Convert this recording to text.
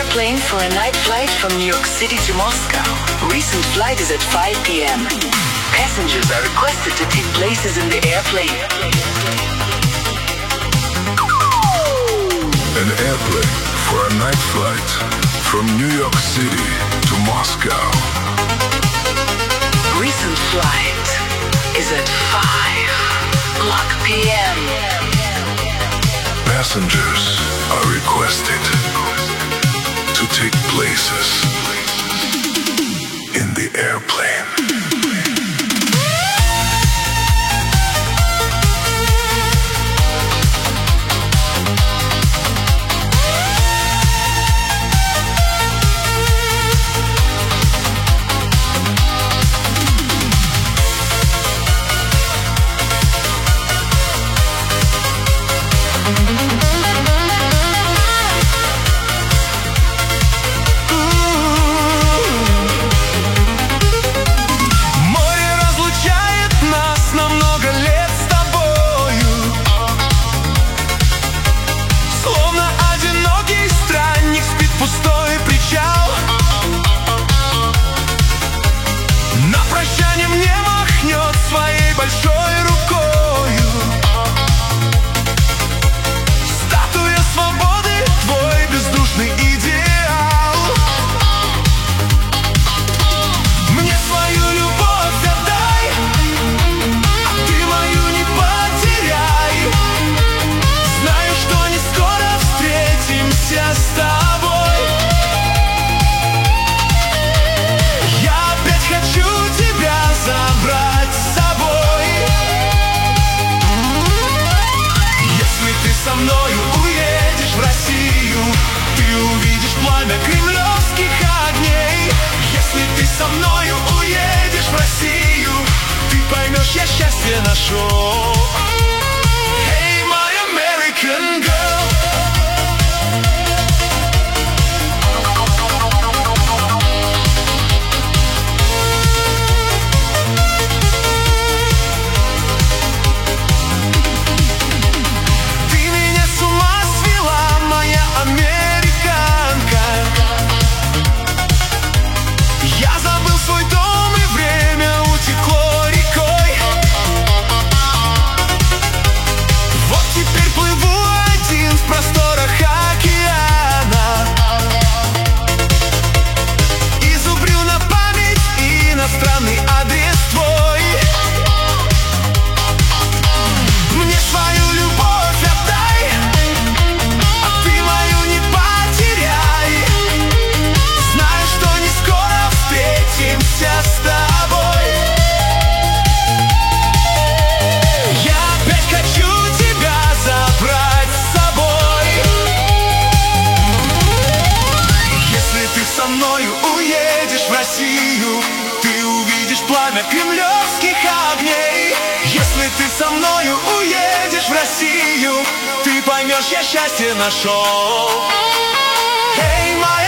airplane for a night flight from New York City to Moscow. Recent flight is at 5 p.m. Passengers are requested to take places in the airplane. An airplane for a night flight from New York City to Moscow. Recent flight is at 5 p.m. Passengers are requested to take places in the airplane. Я счастье нашел. Hey, my American girl. Ты меня с ума свела, моя американка. Я забыл свой дом, и время утекло рекой. Теперь плыву один в просторах океана и зубрю на память иностранный адрес твой. Мне свою любовь отдай, а ты мою не потеряй. Знаю, что не скоро встретимся с тобой. Я опять хочу забрать с собой. Если ты со мною уедешь в Россию, ты увидишь пламя кремлевских огней. Если ты со мною уедешь в Россию, ты поймешь, я счастье нашел. Hey, my